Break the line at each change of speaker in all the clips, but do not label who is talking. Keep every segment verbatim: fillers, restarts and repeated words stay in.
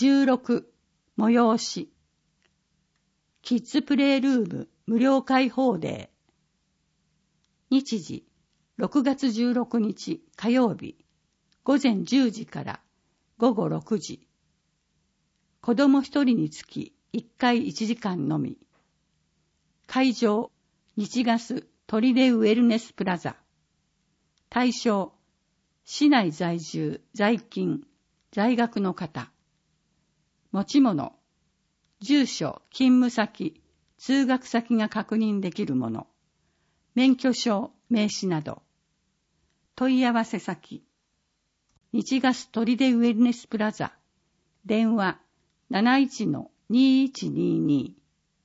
じゅうろく催しキッズプレイルーム無料開放デー。日時ろくがつじゅうろくにち火曜日午前じゅうじから午後ろくじ。子供一人につきいっかいいちじかんのみ。会場日ガス砦ウェルネスプラザ。対象市内在住在勤在学の方。持ち物住所勤務先通学先が確認できるもの。免許証名刺など。問い合わせ先日ガス砦ウェルネスプラザ。電話 なないちのにいちにいに。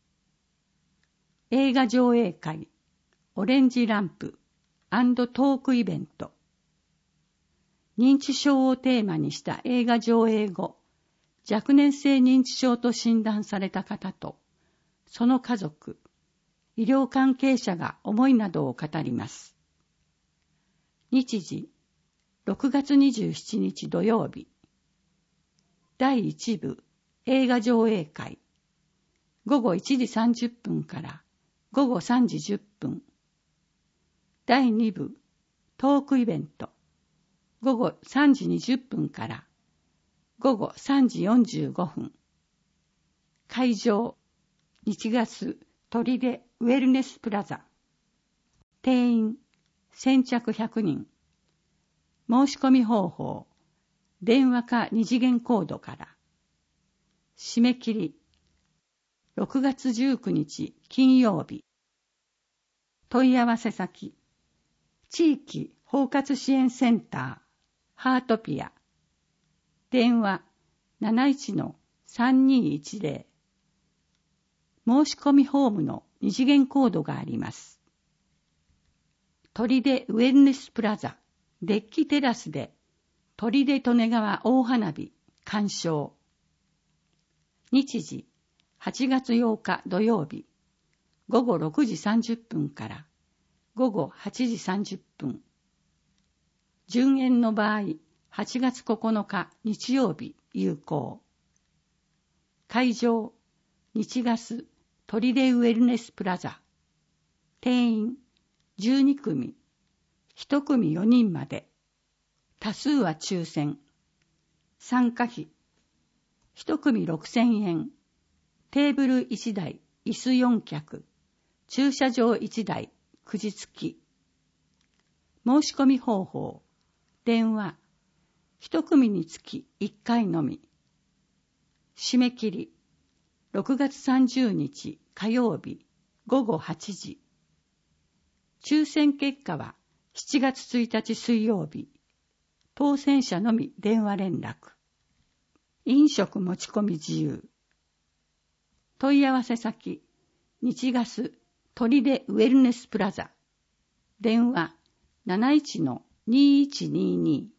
映画上映会オレンジランプ&トークイベント。認知症をテーマにした映画上映後、若年性認知症と診断された方と、その家族、医療関係者が思いなどを語ります。日時、ろくがつにじゅうしちにち土曜日。だいいち部映画上映会。ごごいちじさんじゅっぷんからごごさんじじゅっぷん。だいに部トークイベント。ごごさんじにじゅっぷんからごごさんじよんじゅうごふん。会場日ガス砦ウェルネスプラザ。定員先着ひゃくにん。申し込み方法電話か二次元コードから。締め切りろくがつじゅうくにち金曜日。問い合わせ先地域包括支援センターハートピア。電話 なないちのさんにいちぜろ。申し込みフォームの二次元コードがあります。砦ウェルネスプラザデッキテラスで砦利根川大花火鑑賞。日時はちがつようか土曜日ごごろくじさんじゅっぷんからごごはちじさんじゅっぷん。順延の場合はちがつここのか日曜日有効。会場日ガス砦ウェルネスプラザ。定員じゅうにくみ。いち組よにんまで。多数は抽選。参加費いち組ろくせんえん。テーブルいちだい椅子よん脚。駐車場いちだいくじ付き。申し込み方法電話いち組につきいっかいのみ。締め切りろくがつさんじゅうにち火曜日ごごはちじ。抽選結果はしちがつついたち水曜日。当選者のみ電話連絡。飲食持ち込み自由。問い合わせ先日ガス砦ウェルネスプラザ。電話 なないちのにいちにいに。